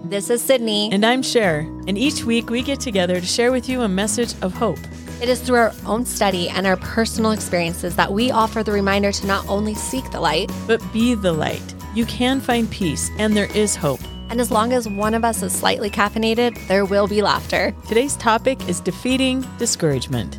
This is Sydney. And I'm Cher. And each week we get together to share with you a message of hope. It is through our own study and our personal experiences that we offer the reminder to not only seek the light, but be the light. You can find peace, and there is hope. And as long as one of us is slightly caffeinated, there will be laughter. Today's topic is defeating discouragement.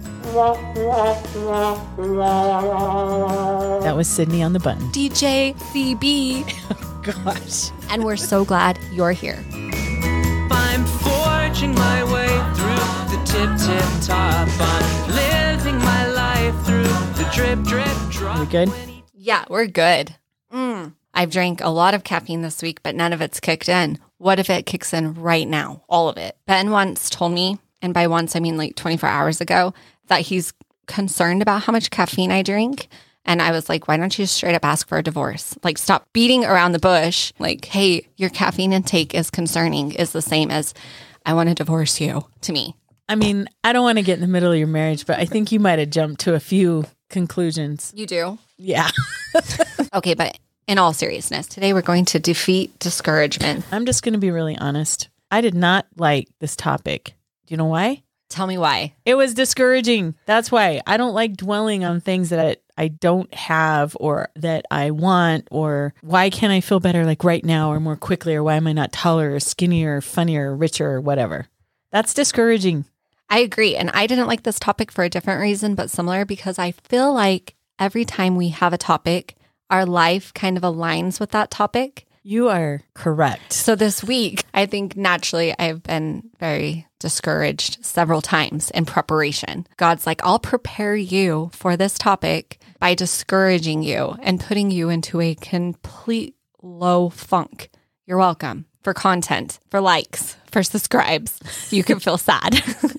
That was Sydney on the button. DJ CB. Oh, gosh. And we're so glad you're here. I'm forging my way through the tip top. I'm living my life through the drip drop. We good? Yeah, we're good. I've drank a lot of caffeine this week, but none of it's kicked in. What if it kicks in right now? All of it. Ben once told me, and by once I mean like 24 hours ago, that he's concerned about how much caffeine I drink. And I was like, why don't you straight up ask for a divorce? Like, stop beating around the bush. Like, hey, your caffeine intake is concerning, is the same as I want to divorce you to me. I mean, I don't want to get in the middle of your marriage, but I think you might have jumped to a few conclusions. You do? Yeah. Okay, but in all seriousness, today we're going to defeat discouragement. I'm just going to be really honest. I did not like this topic. Do you know why? Tell me why. It was discouraging. That's why. I don't like dwelling on things that I don't have or that I want, or why can't I feel better like right now or more quickly, or why am I not taller or skinnier or funnier or richer or whatever. That's discouraging. I agree. And I didn't like this topic for a different reason, but similar, because I feel like every time we have a topic, our life kind of aligns with that topic. You are correct. So this week, I think naturally I've been very discouraged several times in preparation. God's like, I'll prepare you for this topic by discouraging you and putting you into a complete low funk. You're welcome for content, for likes, for subscribes. You can feel sad.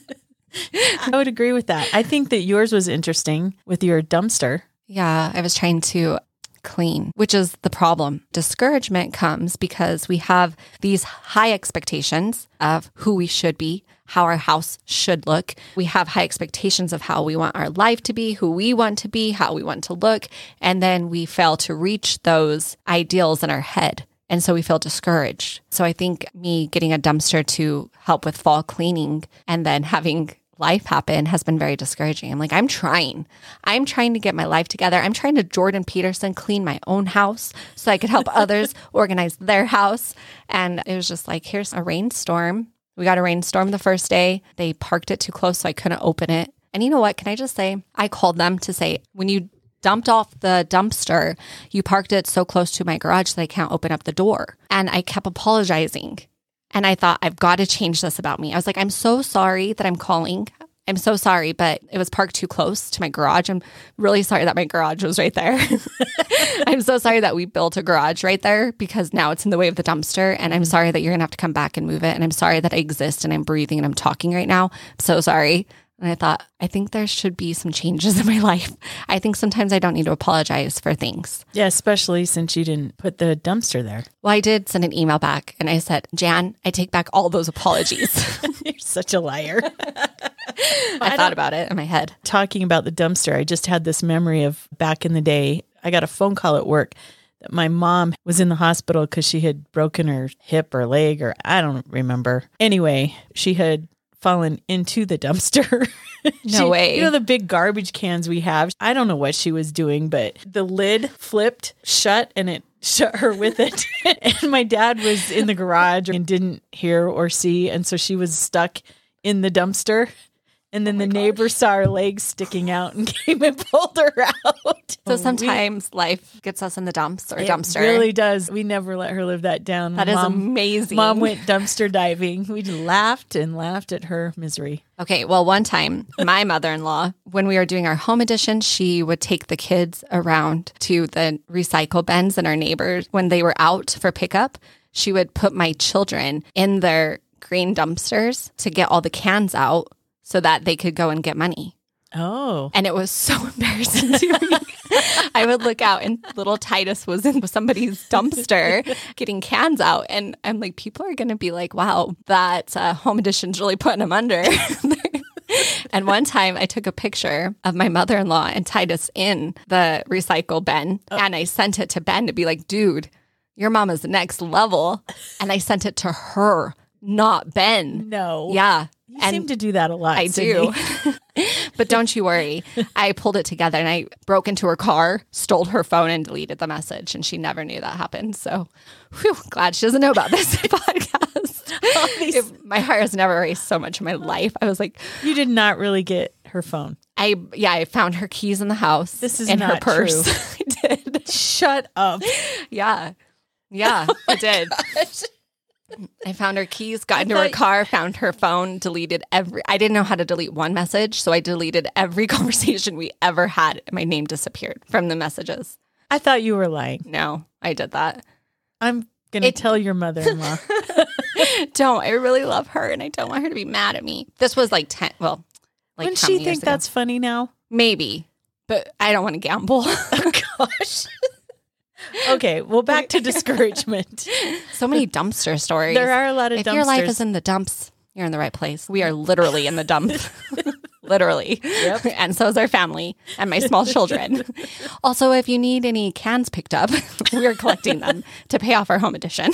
I would agree with that. I think that yours was interesting with your dumpster. Yeah, I was trying to clean, which is the problem. Discouragement comes because we have these high expectations of who we should be, how our house should look. We have high expectations of how we want our life to be, who we want to be, how we want to look. And then we fail to reach those ideals in our head. And so we feel discouraged. So I think me getting a dumpster to help with fall cleaning and then having life happen has been very discouraging. I'm like, I'm trying to get my life together. I'm trying to Jordan Peterson clean my own house so I could help others organize their house. And it was just like, here's a rainstorm. We got a rainstorm the first day. They parked it too close, so I couldn't open it. And you know what? Can I just say, I called them to say, when you dumped off the dumpster, you parked it so close to my garage that I can't open up the door. And I kept apologizing. And I thought, I've got to change this about me. I was like, I'm so sorry that I'm calling. I'm so sorry, but it was parked too close to my garage. I'm really sorry that my garage was right there. I'm so sorry that we built a garage right there because now it's in the way of the dumpster. And I'm sorry that you're going to have to come back and move it. And I'm sorry that I exist and I'm breathing and I'm talking right now. I'm so sorry. And I thought, I think there should be some changes in my life. I think sometimes I don't need to apologize for things. Yeah, especially since you didn't put the dumpster there. Well, I did send an email back and I said, Jan, I take back all those apologies. You're such a liar. I thought about it in my head. Talking about the dumpster, I just had this memory of back in the day. I got a phone call at work that my mom was in the hospital because she had broken her hip or leg, or I don't remember. Anyway, she had fallen into the dumpster. No way. You know, the big garbage cans we have. I don't know what she was doing, but the lid flipped shut and it shut her with it. And my dad was in the garage and didn't hear or see. And so she was stuck in the dumpster. And then the neighbor saw her legs sticking out and came and pulled her out. So sometimes life gets us in the dumps or dumpster. It really does. We never let her live that down. That is amazing. Mom went dumpster diving. We just laughed and laughed at her misery. Okay, well, one time, my mother-in-law, when we were doing our home edition, she would take the kids around to the recycle bins and our neighbors. When they were out for pickup, she would put my children in their green dumpsters to get all the cans out so that they could go and get money. Oh. And it was so embarrassing to me. I would look out and little Titus was in somebody's dumpster getting cans out. And I'm like, people are going to be like, wow, that home edition's really putting them under. And one time I took a picture of my mother-in-law and Titus in the recycle bin. And I sent it to Ben to be like, dude, your mom is the next level. And I sent it to her, not Ben. No. Yeah. You seem to do that a lot, I Sydney. do. But don't you worry. I pulled it together and I broke into her car, stole her phone, and deleted the message. And she never knew that happened. So, glad she doesn't know about this podcast. My heart has never raced so much in my life. I was like, You did not really get her phone. I found her keys in the house. This is in not her purse. true. I did. Shut up. Yeah, I did. I found her keys, got into her car, found her phone, deleted I didn't know how to delete one message, so I deleted every conversation we ever had. My name disappeared from the messages. I thought you were lying. No, I did that. I'm going to tell your mother-in-law. Don't. I really love her, and I don't want her to be mad at me. This was like 10, like Wouldn't how she many years think ago? that's funny now? Maybe, but I don't want to gamble. Oh, gosh. Okay, well, back to discouragement. So many dumpster stories. There are a lot of dumpsters. If your life is in the dumps, you're in the right place. We are literally in the dump. Literally. Yep. And so is our family and my small children. Also, if you need any cans picked up, we are collecting them to pay off our home edition.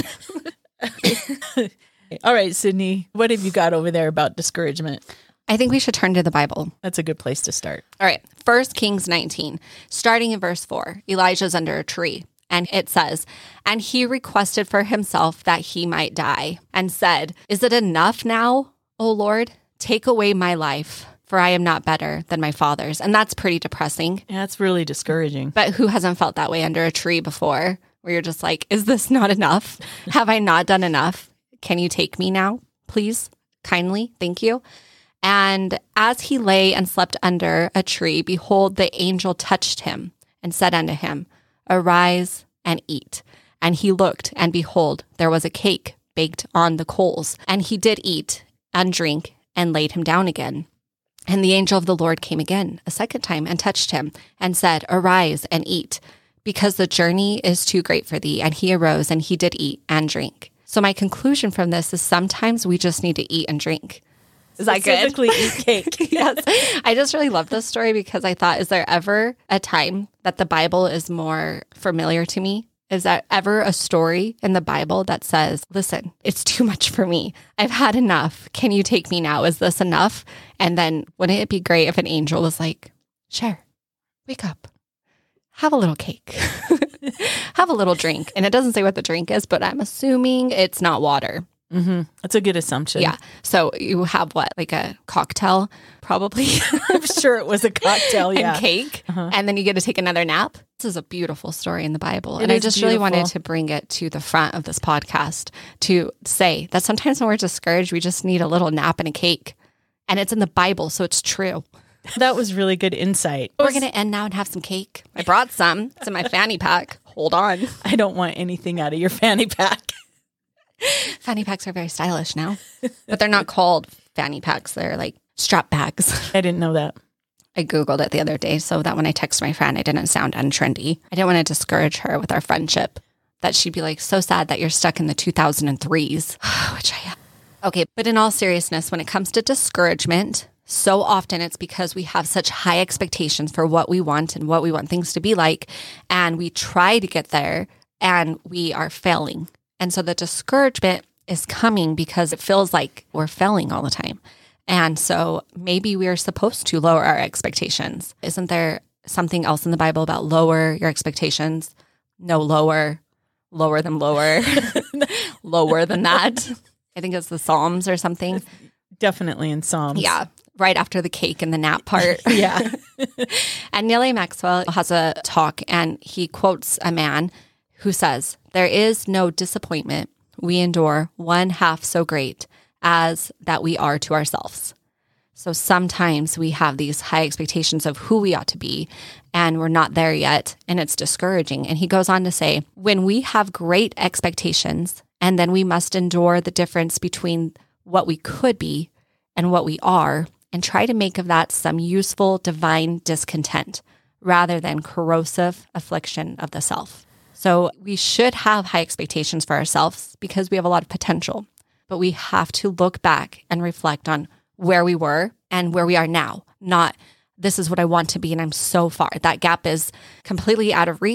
All right, Sydney, what have you got over there about discouragement? I think we should turn to the Bible. That's a good place to start. All right. 1 Kings 19, starting in verse 4. Elijah's under a tree. And it says, and he requested for himself that he might die and said, is it enough now, O Lord? Take away my life, for I am not better than my fathers. And that's pretty depressing. Yeah, that's really discouraging. But who hasn't felt that way under a tree before, where you're just like, is this not enough? Have I not done enough? Can you take me now, please? Kindly. Thank you. And as he lay and slept under a tree, behold, the angel touched him and said unto him, arise and eat. And he looked, and behold, there was a cake baked on the coals. And he did eat and drink and laid him down again. And the angel of the Lord came again a second time and touched him and said, arise and eat, because the journey is too great for thee. And he arose and he did eat and drink. So my conclusion from this is sometimes we just need to eat and drink. Is that good? Specifically eat cake. Yes. I just really love this story because I thought, is there ever a time that the Bible is more familiar to me? Is there ever a story in the Bible that says, listen, it's too much for me. I've had enough. Can you take me now? Is this enough? And then wouldn't it be great if an angel was like, sure, wake up, have a little cake, have a little drink. And it doesn't say what the drink is, but I'm assuming it's not water. Mm-hmm. That's a good assumption. Yeah. So you have what, like a cocktail, probably? I'm sure it was a cocktail, yeah. And cake. And then you get to take another nap. This is a beautiful story in the Bible. It and I is just really wanted beautiful. to bring it to the front of this podcast to say that sometimes when we're discouraged, we just need a little nap and a cake. And it's in the Bible, so it's true. That was really good insight. We're going to end now and have some cake. I brought some. It's in my fanny pack. Hold on. I don't want anything out of your fanny pack. Fanny packs are very stylish now, but they're not called fanny packs. They're like strap bags. I didn't know that. I Googled it the other day so that when I text my friend, I didn't sound untrendy. I didn't want to discourage her with our friendship, that she'd be like, so sad that you're stuck in the 2003s, which I am. Okay, but in all seriousness, when it comes to discouragement, so often it's because we have such high expectations for what we want and what we want things to be like, and we try to get there and we are failing. And so the discouragement is coming because it feels like we're failing all the time. And so maybe we are supposed to lower our expectations. Isn't there something else in the Bible about lower your expectations? No, lower than lower, lower than that. I think it's the Psalms or something. Definitely in Psalms. Yeah, right after the cake and the nap part. Yeah. And Neil A. Maxwell has a talk and he quotes a man who says, there is no disappointment we endure one half so great as that we are to ourselves. So sometimes we have these high expectations of who we ought to be, and we're not there yet, and it's discouraging. And he goes on to say, when we have great expectations, and then we must endure the difference between what we could be and what we are, and try to make of that some useful divine discontent, rather than corrosive affliction of the self. So we should have high expectations for ourselves because we have a lot of potential, but we have to look back and reflect on where we were and where we are now, not this is what I want to be and I'm so far. That gap is completely out of reach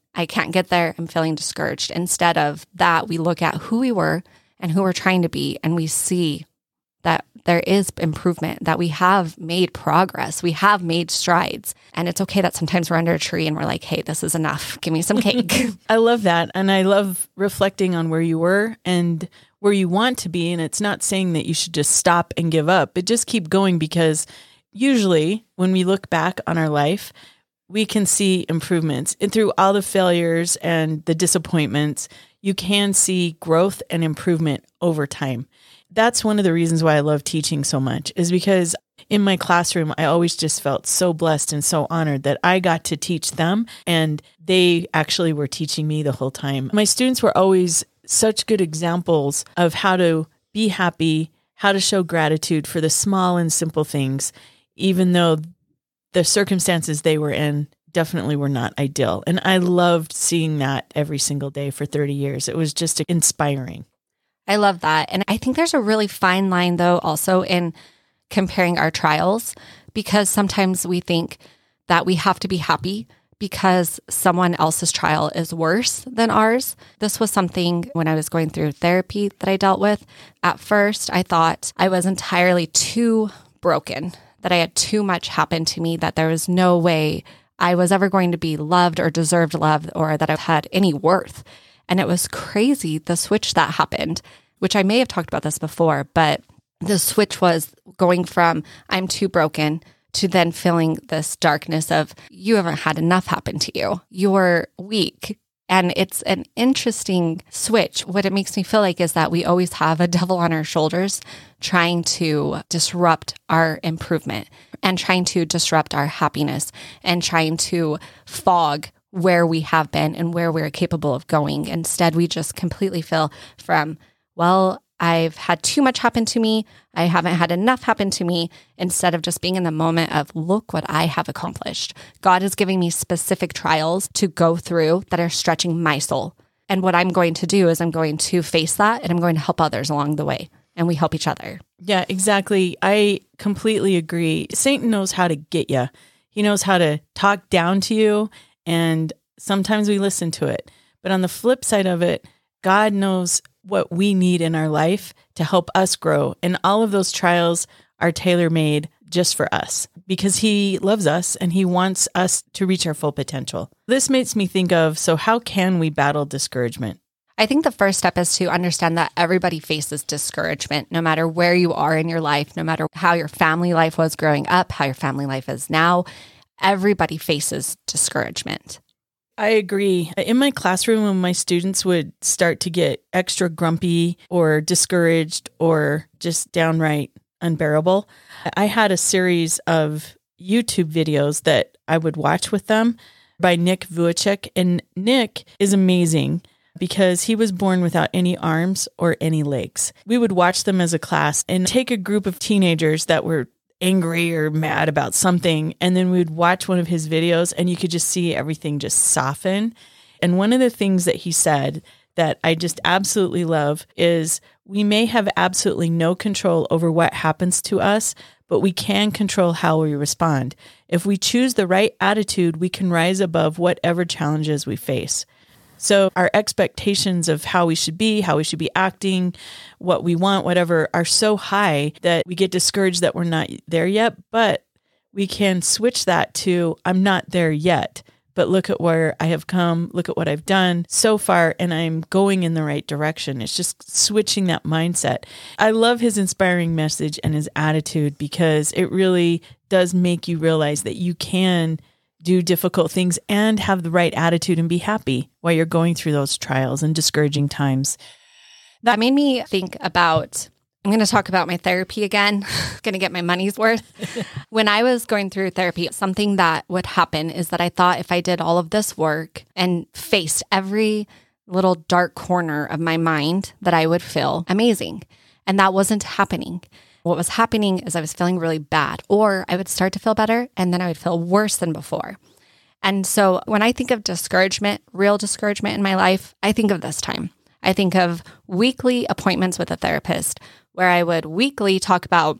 I can't get there. I'm feeling discouraged. Instead of that, we look at who we were and who we're trying to be, and we see that there is improvement, that we have made progress, we have made strides. And it's okay that sometimes we're under a tree and we're like, hey, this is enough. Give me some cake. I love that. And I love reflecting on where you were and where you want to be. And it's not saying that you should just stop and give up, but just keep going, because usually when we look back on our life, we can see improvements. And through all the failures and the disappointments, you can see growth and improvement over time. That's one of the reasons why I love teaching so much, is because in my classroom, I always just felt so blessed and so honored that I got to teach them, and they actually were teaching me the whole time. My students were always such good examples of how to be happy, how to show gratitude for the small and simple things, even though the circumstances they were in definitely were not ideal. And I loved seeing that every single day for 30 years. It was just inspiring. I love that. And I think there's a really fine line, though, also in comparing our trials, because sometimes we think that we have to be happy because someone else's trial is worse than ours. This was something when I was going through therapy that I dealt with. At first, I thought I was entirely too broken, that I had too much happen to me, that there was no way I was ever going to be loved or deserved love, or that I had any worth. And it was crazy, the switch that happened, which I may have talked about this before, but the switch was going from I'm too broken to then feeling this darkness of you haven't had enough happen to you. You're weak. And it's an interesting switch. What it makes me feel like is that we always have a devil on our shoulders trying to disrupt our improvement and trying to disrupt our happiness and trying to fog where we have been and where we're capable of going. Instead, we just completely feel from, well, I've had too much happen to me. I haven't had enough happen to me, instead of just being in the moment of, look what I have accomplished. God is giving me specific trials to go through that are stretching my soul. And what I'm going to do is I'm going to face that, and I'm going to help others along the way. And we help each other. Yeah, exactly. I completely agree. Satan knows how to get you. He knows how to talk down to you. And sometimes we listen to it. But on the flip side of it, God knows what we need in our life to help us grow. And all of those trials are tailor-made just for us, because he loves us and he wants us to reach our full potential. This makes me think of, so how can we battle discouragement? I think the first step is to understand that everybody faces discouragement, no matter where you are in your life, no matter how your family life was growing up, how your family life is now. Everybody faces discouragement. I agree. In my classroom, when my students would start to get extra grumpy or discouraged or just downright unbearable, I had a series of YouTube videos that I would watch with them by Nick Vujicic. And Nick is amazing because he was born without any arms or any legs. We would watch them as a class and take a group of teenagers that were angry or mad about something, and then we'd watch one of his videos and you could just see everything just soften. And one of the things that he said that I just absolutely love is, we may have absolutely no control over what happens to us, but we can control how we respond. If we choose the right attitude, we can rise above whatever challenges we face. So our expectations of how we should be acting, what we want, whatever, are so high that we get discouraged that we're not there yet. But we can switch that to, I'm not there yet, but look at where I have come, look at what I've done so far, and I'm going in the right direction. It's just switching that mindset. I love his inspiring message and his attitude, because it really does make you realize that you can do difficult things and have the right attitude and be happy while you're going through those trials and discouraging times. That made me think about, I'm going to talk about my therapy again, going to get my money's worth. When I was going through therapy, something that would happen is that I thought if I did all of this work and faced every little dark corner of my mind, that I would feel amazing. And that wasn't happening. What was happening is I was feeling really bad, or I would start to feel better and then I would feel worse than before. And so when I think of discouragement, real discouragement in my life, I think of this time. I think of weekly appointments with a therapist where I would weekly talk about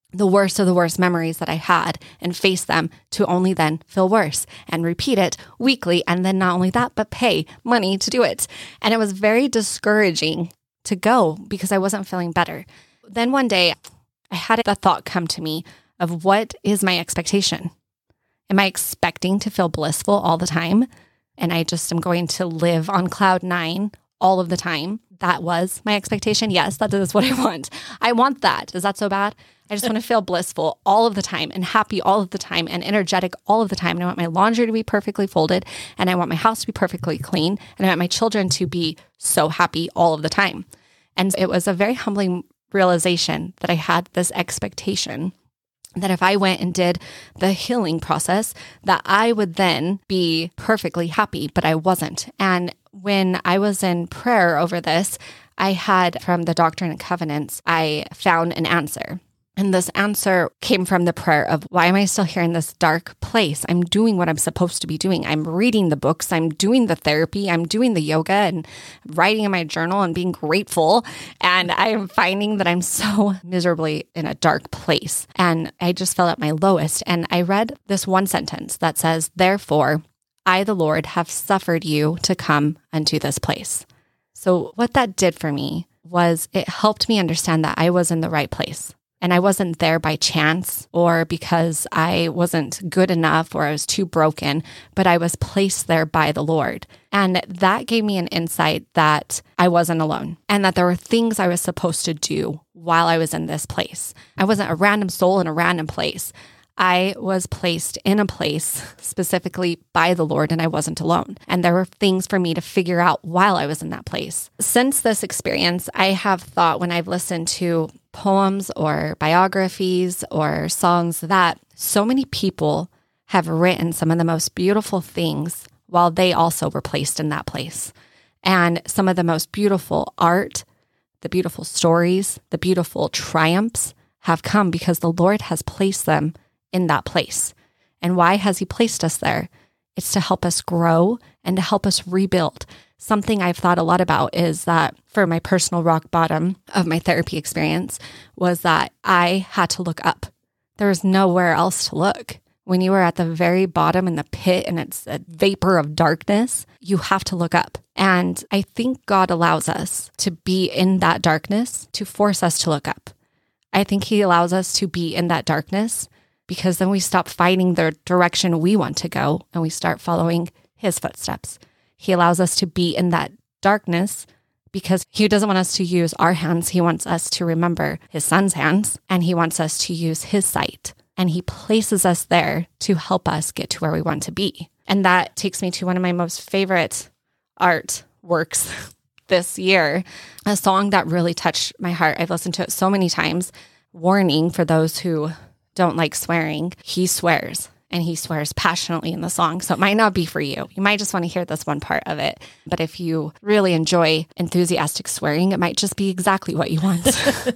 the worst of the worst memories that I had and face them to only then feel worse and repeat it weekly. And then not only that, but pay money to do it. And it was very discouraging to go because I wasn't feeling better. Then one day I had the thought come to me of what is my expectation? Am I expecting to feel blissful all the time? And I just am going to live on cloud 9 all of the time. That was my expectation. Yes, that is what I want. I want that. Is that so bad? I just want to feel blissful all of the time and happy all of the time and energetic all of the time. And I want my laundry to be perfectly folded and I want my house to be perfectly clean and I want my children to be so happy all of the time. And it was a very humbling realization that I had this expectation that if I went and did the healing process, that I would then be perfectly happy, but I wasn't. And when I was in prayer over this, I had from the Doctrine and Covenants, I found an answer. And this answer came from the prayer of, why am I still here in this dark place? I'm doing what I'm supposed to be doing. I'm reading the books. I'm doing the therapy. I'm doing the yoga and writing in my journal and being grateful. And I am finding that I'm so miserably in a dark place. And I just felt at my lowest. And I read this one sentence that says, therefore, I, the Lord, have suffered you to come unto this place. So what that did for me was it helped me understand that I was in the right place. And I wasn't there by chance or because I wasn't good enough or I was too broken, but I was placed there by the Lord. And that gave me an insight that I wasn't alone and that there were things I was supposed to do while I was in this place. I wasn't a random soul in a random place. I was placed in a place specifically by the Lord and I wasn't alone. And there were things for me to figure out while I was in that place. Since this experience, I have thought when I've listened to poems or biographies or songs that so many people have written some of the most beautiful things while they also were placed in that place. And some of the most beautiful art, the beautiful stories, the beautiful triumphs have come because the Lord has placed them in that place. And why has he placed us there? It's to help us grow and to help us rebuild. Something I've thought a lot about is that for my personal rock bottom of my therapy experience was that I had to look up. There was nowhere else to look. When you are at the very bottom in the pit and it's a vapor of darkness, you have to look up. And I think God allows us to be in that darkness to force us to look up. I think he allows us to be in that darkness because then we stop fighting the direction we want to go and we start following his footsteps. He allows us to be in that darkness because he doesn't want us to use our hands. He wants us to remember his son's hands and he wants us to use his sight. And he places us there to help us get to where we want to be. And that takes me to one of my most favorite art works this year, a song that really touched my heart. I've listened to it so many times. Warning for those who don't like swearing. He swears, and he swears passionately in the song. So it might not be for you. You might just want to hear this one part of it. But if you really enjoy enthusiastic swearing, it might just be exactly what you want.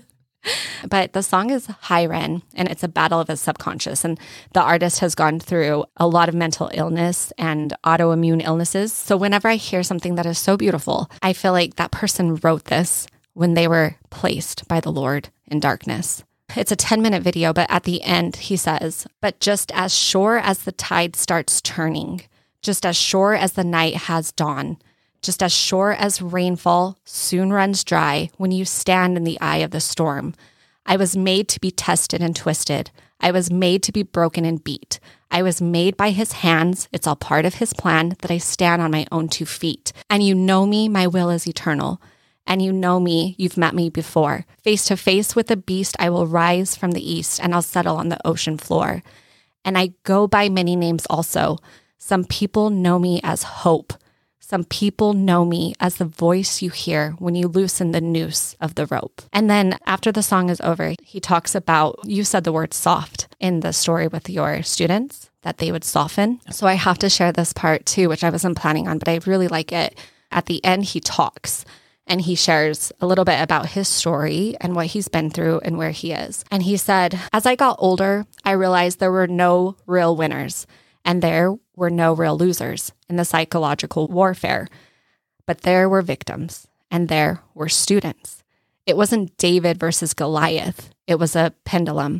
But the song is Hyren, and it's a battle of his subconscious. And the artist has gone through a lot of mental illness and autoimmune illnesses. So whenever I hear something that is so beautiful, I feel like that person wrote this when they were placed by the Lord in darkness. It's a 10-minute video, but at the end, he says, but just as sure as the tide starts turning, just as sure as the night has dawn, just as sure as rainfall soon runs dry when you stand in the eye of the storm, I was made to be tested and twisted. I was made to be broken and beat. I was made by his hands. It's all part of his plan that I stand on my own 2 feet. And you know me, my will is eternal. And you know me, you've met me before. Face to face with the beast, I will rise from the east and I'll settle on the ocean floor. And I go by many names also. Some people know me as hope. Some people know me as the voice you hear when you loosen the noose of the rope. And then after the song is over, he talks about, you said the word soft in the story with your students, that they would soften. So I have to share this part too, which I wasn't planning on, but I really like it. At the end, he talks. And he shares a little bit about his story and what he's been through and where he is. And he said, as I got older, I realized there were no real winners and there were no real losers in the psychological warfare. But there were victims and there were students. It wasn't David versus Goliath. It was a pendulum.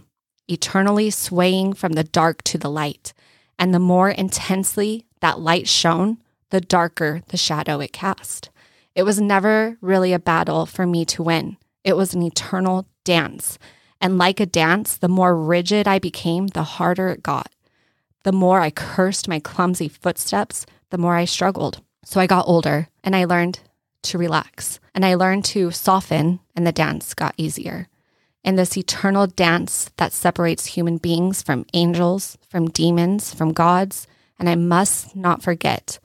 eternally swaying from the dark to the light. And the more intensely that light shone, the darker the shadow it cast. It was never really a battle for me to win. It was an eternal dance. And like a dance, the more rigid I became, the harder it got. The more I cursed my clumsy footsteps, the more I struggled. So I got older and I learned to relax and I learned to soften, and the dance got easier. And this eternal dance that separates human beings from angels, from demons, from gods. And I must not forget,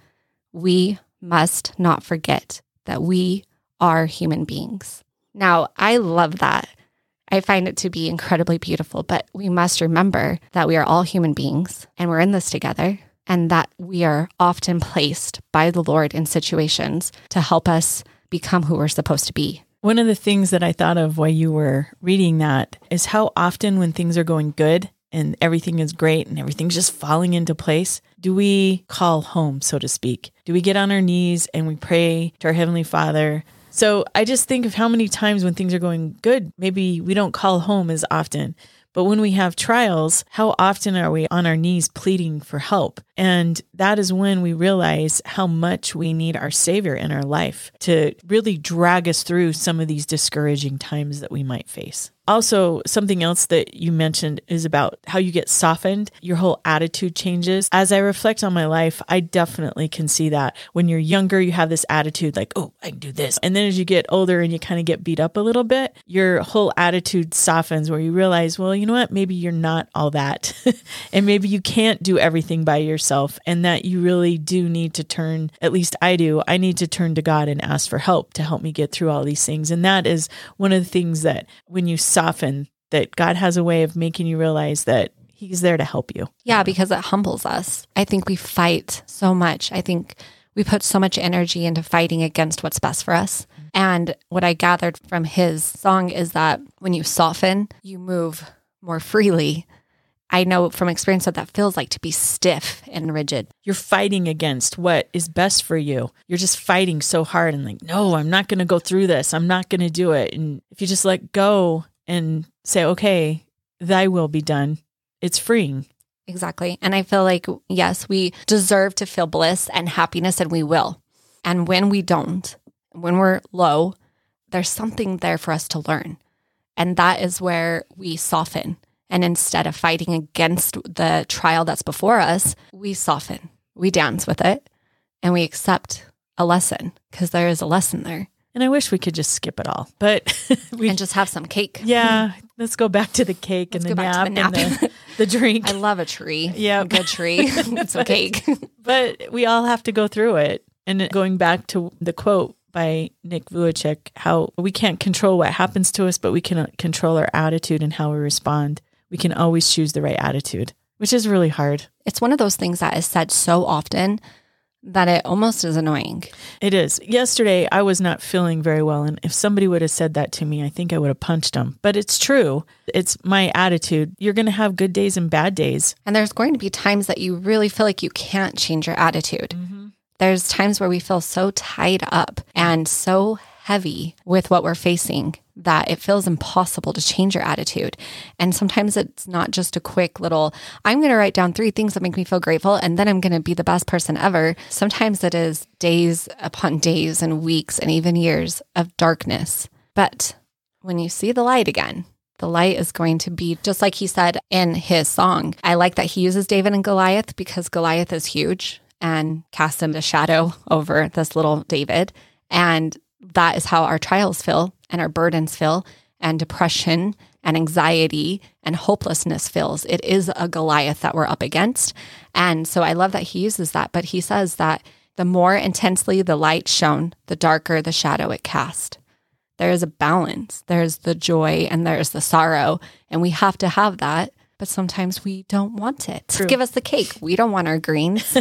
we must not forget that we are human beings. Now, I love that. I find it to be incredibly beautiful, but we must remember that we are all human beings and we're in this together, and that we are often placed by the Lord in situations to help us become who we're supposed to be. One of the things that I thought of while you were reading that is how often when things are going good and everything is great and everything's just falling into place, do we call home, so to speak? Do we get on our knees and we pray to our Heavenly Father? So I just think of how many times when things are going good, maybe we don't call home as often. But when we have trials, how often are we on our knees pleading for help? And that is when we realize how much we need our Savior in our life to really drag us through some of these discouraging times that we might face. Also, something else that you mentioned is about how you get softened. Your whole attitude changes. As I reflect on my life, I definitely can see that. When you're younger, you have this attitude like, oh, I can do this. And then as you get older and you kind of get beat up a little bit, your whole attitude softens where you realize, well, you know what? Maybe you're not all that. And maybe you can't do everything by yourself, and that you really do need to turn, at least I do, I need to turn to God and ask for help to help me get through all these things. And that is one of the things that when you soften, that God has a way of making you realize that He's there to help you. Yeah, because it humbles us. I think we fight so much. I think we put so much energy into fighting against what's best for us. And what I gathered from his song is that when you soften, you move more freely. I know from experience that that feels like to be stiff and rigid. You're fighting against what is best for you. You're just fighting so hard and like, no, I'm not going to go through this. I'm not going to do it. And if you just let go and say, okay, thy will be done, it's freeing. Exactly. And I feel like, yes, we deserve to feel bliss and happiness, and we will. And when we don't, when we're low, there's something there for us to learn. And that is where we soften. And instead of fighting against the trial that's before us, we soften, we dance with it, and we accept a lesson, because there is a lesson there. And I wish we could just skip it all, but and just have some cake. Yeah, let's go back to the cake and the nap and the drink. I love a tree. Yeah, a good tree. It's a cake. But we all have to go through it. And going back to the quote by Nick Vujicic, how we can't control what happens to us, but we can control our attitude and how we respond. We can always choose the right attitude, which is really hard. It's one of those things that is said so often that it almost is annoying. It is. Yesterday, I was not feeling very well. And if somebody would have said that to me, I think I would have punched them. But it's true. It's my attitude. You're going to have good days and bad days. And there's going to be times that you really feel like you can't change your attitude. Mm-hmm. There's times where we feel so tied up and so heavy with what we're facing that it feels impossible to change your attitude. And sometimes it's not just a quick little, I'm going to write down 3 things that make me feel grateful, and then I'm going to be the best person ever. Sometimes it is days upon days and weeks and even years of darkness. But when you see the light again, the light is going to be just like he said in his song. I like that he uses David and Goliath, because Goliath is huge and casts him a shadow over this little David. And that is how our trials feel and our burdens feel, and depression and anxiety and hopelessness feels. It is a Goliath that we're up against. And so I love that he uses that, but he says that the more intensely the light shone, the darker the shadow it cast. There is a balance. There's the joy and there's the sorrow, and we have to have that, but sometimes we don't want it. True. Give us the cake. We don't want our greens.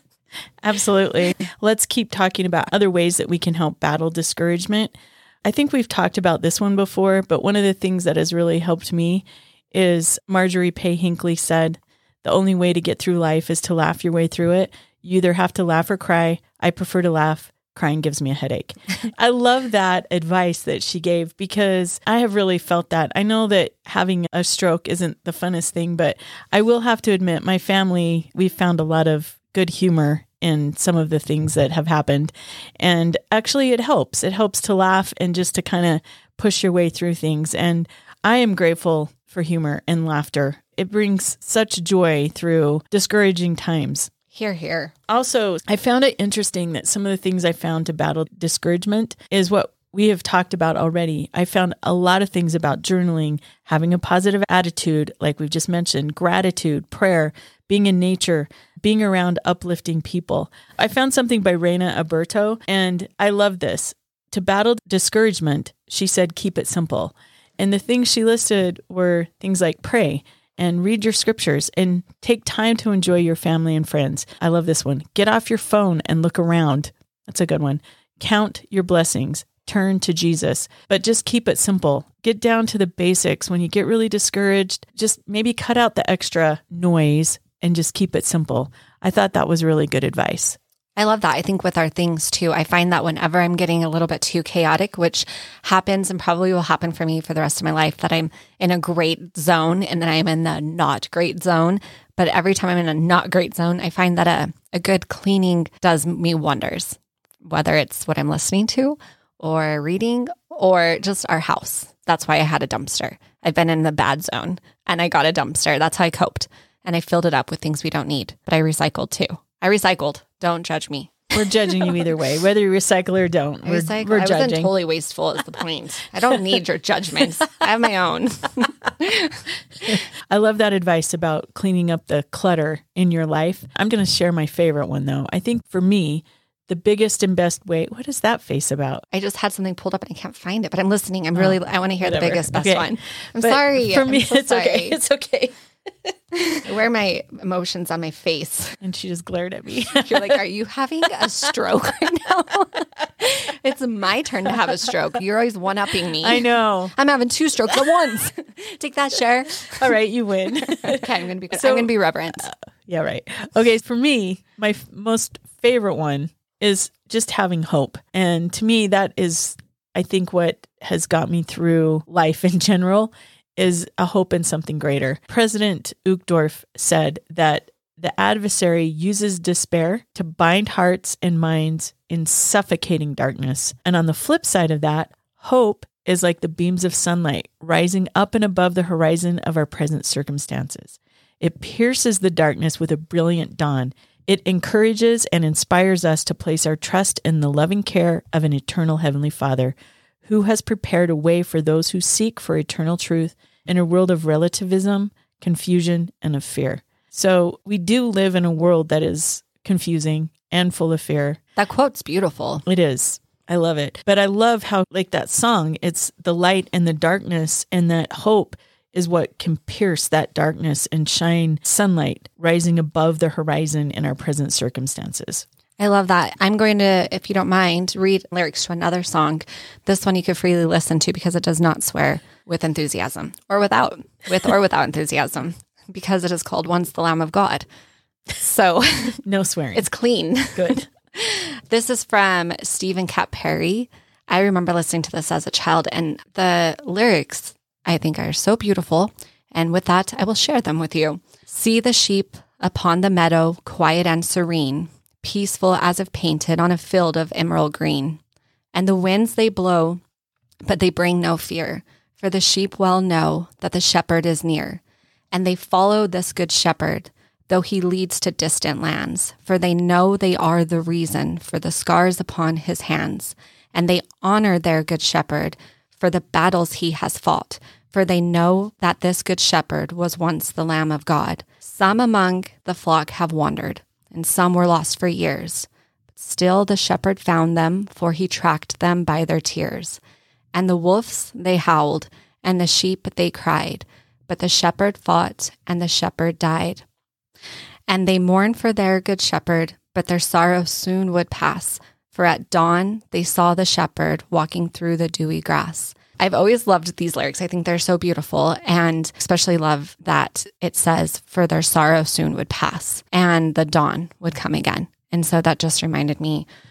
Absolutely. Let's keep talking about other ways that we can help battle discouragement. I think we've talked about this one before, but one of the things that has really helped me is Marjorie Pay Hinckley said, the only way to get through life is to laugh your way through it. You either have to laugh or cry. I prefer to laugh. crying gives me a headache. I love that advice that she gave because I have really felt that. I know that having a stroke isn't the funnest thing, but I will have to admit my family, we've found a lot of good humor in some of the things that have happened. And actually it helps. It helps to laugh and just to kind of push your way through things. And I am grateful for humor and laughter. It brings such joy through discouraging times. Hear, hear. Also, I found it interesting that some of the things I found to battle discouragement is what we have talked about already. I found a lot of things about journaling, having a positive attitude, like we've just mentioned, gratitude, prayer, being in nature, being around uplifting people. I found something by Reina Alberto, and I love this. To battle discouragement, she said, keep it simple. And the things she listed were things like pray and read your scriptures and take time to enjoy your family and friends. I love this one. Get off your phone and look around. That's a good one. Count your blessings. Turn to Jesus, but just keep it simple. Get down to the basics. When you get really discouraged, just maybe cut out the extra noise and just keep it simple. I thought that was really good advice. I love that. I think with our things too, I find that whenever I'm getting a little bit too chaotic, which happens and probably will happen for me for the rest of my life, that I'm in a great zone and then I'm in the not great zone. But every time I'm in a not great zone, I find that a good cleaning does me wonders, whether it's what I'm listening to or reading or just our house. That's why I had a dumpster. I've been in the bad zone and I got a dumpster. That's how I coped. And I filled it up with things we don't need, but I recycled too. I recycled. Don't judge me. We're judging you either way, whether you recycle or don't. We're I judging. wasn't totally wasteful is the point. I don't need your judgments. I have my own. I love that advice about cleaning up the clutter in your life. I'm going to share my favorite one though. I think for me, the biggest and best way, what is that face about? I just had something pulled up and I can't find it, but I'm listening. I want to hear whatever. the biggest, best Okay. one. I'm But sorry. For me, I'm so it's okay. sorry. It's okay. I wear my emotions on my face. And she just glared at me. You're like, are you having a stroke right now? It's my turn to have a stroke. You're always one-upping me. I know. I'm having 2 strokes at once. Take that, Cher. All right, you win. Okay, I'm gonna be good. I'm gonna be reverent. Yeah, right. Okay, for me, my most favorite one is just having hope. And to me, that is, I think, what has got me through life in general is a hope in something greater. President Uchtdorf said that the adversary uses despair to bind hearts and minds in suffocating darkness. And on the flip side of that, hope is like the beams of sunlight rising up and above the horizon of our present circumstances. It pierces the darkness with a brilliant dawn. It encourages and inspires us to place our trust in the loving care of an eternal Heavenly Father who has prepared a way for those who seek for eternal truth in a world of relativism, confusion, and of fear. So we do live in a world that is confusing and full of fear. That quote's beautiful. It is. I love it. But I love how, like that song, it's the light and the darkness, and that hope is what can pierce that darkness and shine sunlight rising above the horizon in our present circumstances. I love that. I'm going to, if you don't mind, read lyrics to another song. This one you could freely listen to because it does not swear with enthusiasm or without enthusiasm, because it is called Once the Lamb of God. So No swearing. it's clean. Good. This is from Stephen Cat Perry. I remember listening to this as a child, and the lyrics I think are so beautiful. And with that, I will share them with you. See the sheep upon the meadow, quiet and serene, peaceful as if painted on a field of emerald green. And the winds they blow, but they bring no fear, for the sheep well know that the shepherd is near. And they follow this good shepherd, though he leads to distant lands, for they know they are the reason for the scars upon his hands. And they honor their good shepherd for the battles he has fought, for they know that this good shepherd was once the Lamb of God. Some among the flock have wandered, and some were lost for years. But still the shepherd found them, for he tracked them by their tears. And the wolves, they howled, and the sheep, they cried. But the shepherd fought, and the shepherd died. And they mourned for their good shepherd, but their sorrow soon would pass. For at dawn they saw the shepherd walking through the dewy grass. I've always loved these lyrics. I think they're so beautiful, and especially love that it says, for their sorrow soon would pass and the dawn would come again. And so that just reminded me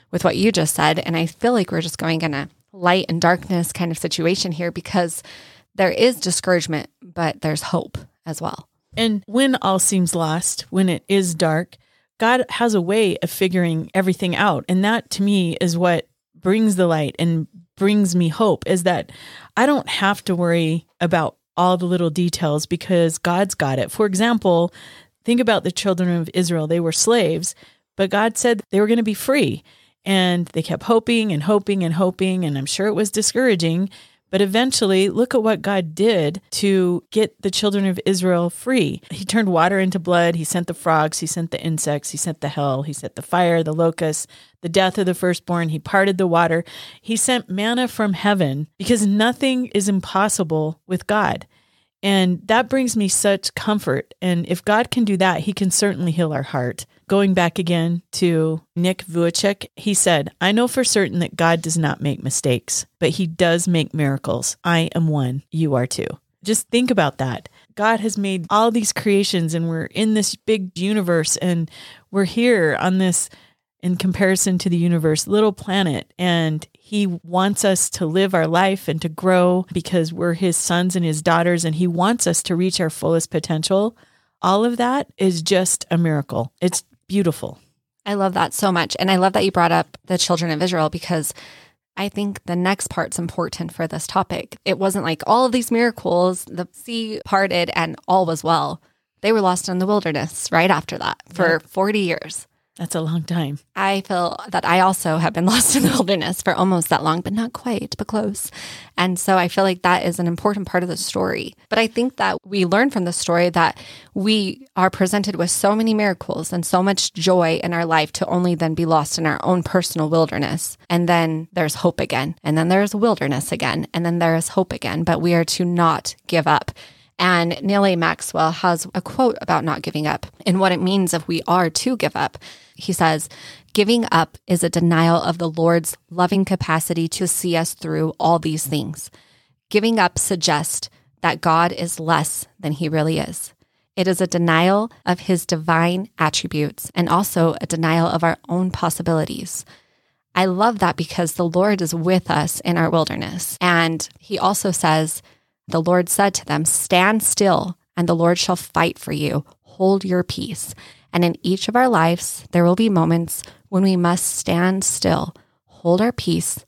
with what you just said. And I feel like we're just going in a light and darkness kind of situation here because there is discouragement, but there's hope as well. And when all seems lost, when it is dark, God has a way of figuring everything out. And that to me is what brings the light and brings me hope, is that I don't have to worry about all the little details because God's got it. For example, think about the children of Israel. They were slaves, but God said they were going to be free. And they kept hoping and hoping and hoping. And I'm sure it was discouraging. But eventually, look at what God did to get the children of Israel free. He turned water into blood. He sent the frogs. He sent the insects. He sent the hail. He sent the fire, the locusts, the death of the firstborn. He parted the water. He sent manna from heaven because nothing is impossible with God. And that brings me such comfort. And if God can do that, he can certainly heal our heart. Going back again to Nick Vujicic, he said, "I know for certain that God does not make mistakes, but he does make miracles. I am one. You are too." Just think about that. God has made all these creations and we're in this big universe and we're here on this, in comparison to the universe, little planet. And he wants us to live our life and to grow because we're his sons and his daughters, and he wants us to reach our fullest potential. All of that is just a miracle. It's beautiful. I love that so much. And I love that you brought up the children of Israel because I think the next part's important for this topic. It wasn't like all of these miracles, the sea parted and all was well. They were lost in the wilderness right after that for 40 years. That's a long time. I feel that I also have been lost in the wilderness for almost that long, but not quite, but close. And so I feel like that is an important part of the story. But I think that we learn from the story that we are presented with so many miracles and so much joy in our life to only then be lost in our own personal wilderness. And then there's hope again. And then there's wilderness again. And then there is hope again. But we are to not give up. And Neal A. Maxwell has a quote about not giving up and what it means if we are to give up. He says, "Giving up is a denial of the Lord's loving capacity to see us through all these things. Giving up suggests that God is less than he really is. It is a denial of his divine attributes and also a denial of our own possibilities." I love that because the Lord is with us in our wilderness. And he also says, the Lord said to them, "Stand still, and the Lord shall fight for you. Hold your peace." And in each of our lives, there will be moments when we must stand still, hold our peace,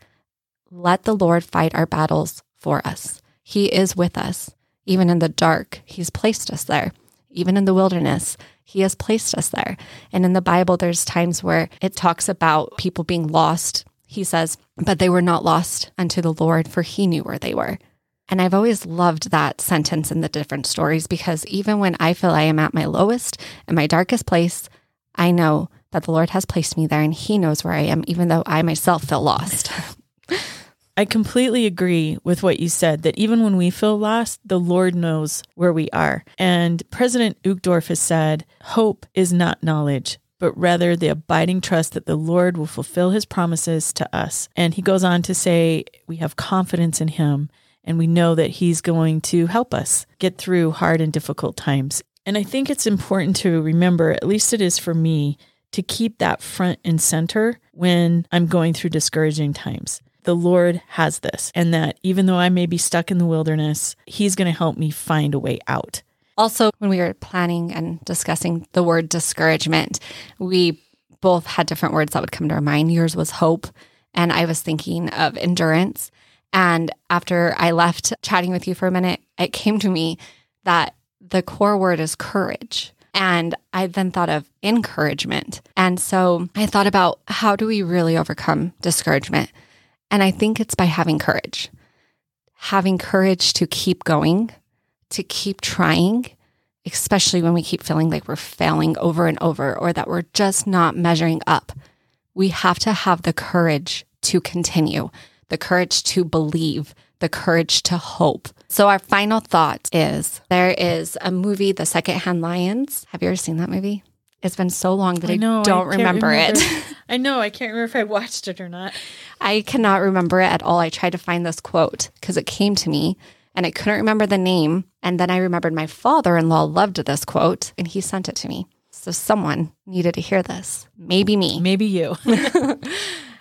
let the Lord fight our battles for us. He is with us. Even in the dark, he's placed us there. Even in the wilderness, he has placed us there. And in the Bible, there's times where it talks about people being lost. He says, "But they were not lost unto the Lord, for he knew where they were." And I've always loved that sentence in the different stories because even when I feel I am at my lowest and my darkest place, I know that the Lord has placed me there and he knows where I am, even though I myself feel lost. I completely agree with what you said, that even when we feel lost, the Lord knows where we are. And President Uchtdorf has said, "Hope is not knowledge, but rather the abiding trust that the Lord will fulfill his promises to us." And he goes on to say, we have confidence in him. And we know that he's going to help us get through hard and difficult times. And I think it's important to remember, at least it is for me, to keep that front and center when I'm going through discouraging times. The Lord has this, and that even though I may be stuck in the wilderness, he's going to help me find a way out. Also, when we were planning and discussing the word discouragement, we both had different words that would come to our mind. Yours was hope, and I was thinking of endurance. And after I left chatting with you for a minute, it came to me that the core word is courage. And I then thought of encouragement. And so I thought about how do we really overcome discouragement? And I think it's by having courage. Having courage to keep going, to keep trying, especially when we keep feeling like we're failing over and over or that we're just not measuring up. We have to have the courage to continue. The courage to believe, the courage to hope. So our final thought is there is a movie, The Secondhand Lions. Have you ever seen that movie? It's been so long that I don't remember it. I know. I can't remember if I watched it or not. I cannot remember it at all. I tried to find this quote because it came to me and I couldn't remember the name. And then I remembered my father-in-law loved this quote and he sent it to me. So someone needed to hear this. Maybe me. Maybe you.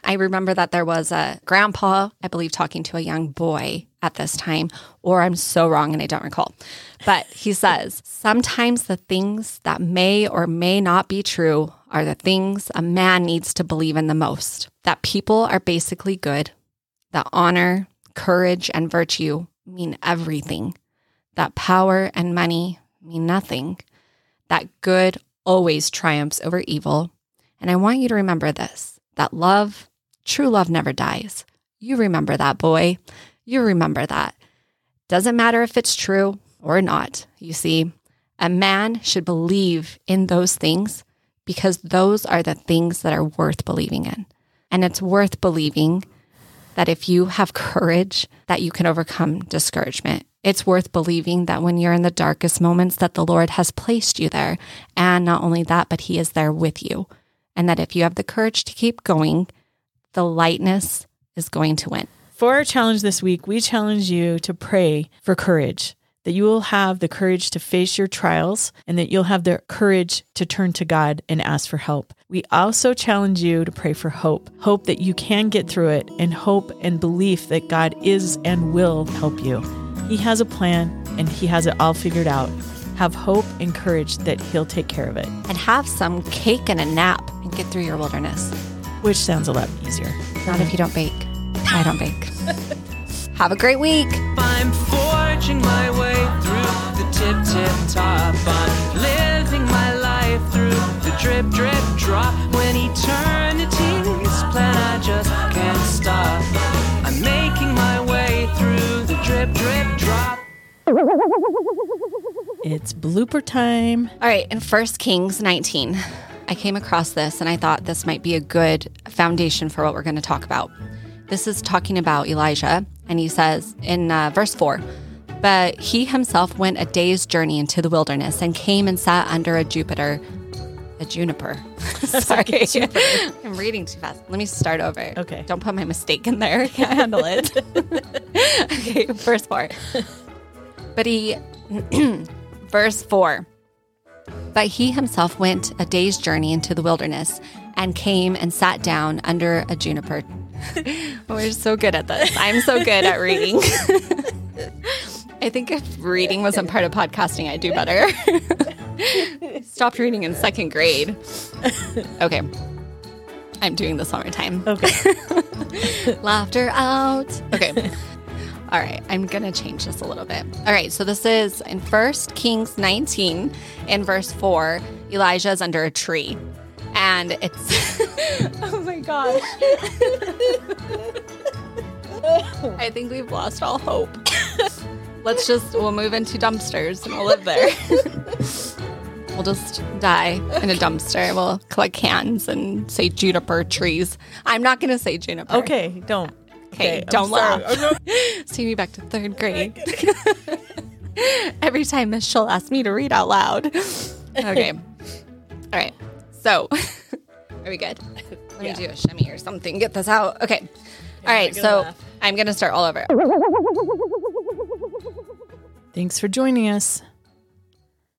I remember that there was a grandpa, I believe, talking to a young boy at this time, or I'm so wrong and I don't recall. But he says, sometimes the things that may or may not be true are the things a man needs to believe in the most. That people are basically good, that honor, courage, and virtue mean everything, that power and money mean nothing, that good always triumphs over evil. And I want you to remember this, that love, true love never dies. You remember that, boy. You remember that. Doesn't matter if it's true or not. You see, a man should believe in those things because those are the things that are worth believing in. And it's worth believing that if you have courage, that you can overcome discouragement. It's worth believing that when you're in the darkest moments, that the Lord has placed you there. And not only that, but he is there with you. And that if you have the courage to keep going, the lightness is going to win. For our challenge this week, we challenge you to pray for courage, that you will have the courage to face your trials and that you'll have the courage to turn to God and ask for help. We also challenge you to pray for hope that you can get through it, and hope and belief that God is and will help you. He has a plan and he has it all figured out. Have hope and courage that he'll take care of it. And have some cake and a nap and get through your wilderness. Which sounds a lot easier. Not if you don't bake. I don't bake. Have a great week. I'm forging my way through the tip top. I'm living my life through the drip drop. When eternity's plan, I just can't stop. I'm making my way through the drip drop. It's blooper time. All right, in 1 Kings 19, I came across this and I thought this might be a good foundation for what we're going to talk about. This is talking about Elijah, and he says in verse 4, but he himself went a day's journey into the wilderness and came and sat under a juniper. Sorry, I'm reading too fast. Let me start over. Okay. Don't put my mistake in there. I can't handle it. Okay, verse 4. Verse 4. But he himself went a day's journey into the wilderness and came and sat down under a juniper. We're so good at this. I'm so good at reading. I think if reading wasn't part of podcasting, I'd do better. Stopped reading in 2nd grade. Okay. I'm doing this one more time. Okay. Laughter out. Okay. All right. I'm going to change this a little bit. All right. So this is in 1 Kings 19 in verse 4. Elijah is under a tree. And it's, oh my gosh. I think we've lost all hope. We'll move into dumpsters and we'll live there. We'll just die in a dumpster. We'll collect cans and say juniper trees. I'm not going to say juniper. Okay, don't. Okay, don't laugh. See me back to 3rd grade. Every time she'll ask me to read out loud. Okay. All right. So, are we good? Let me do a shimmy or something. Get this out. Okay. All right. So, I'm going to start all over. Thanks for joining us.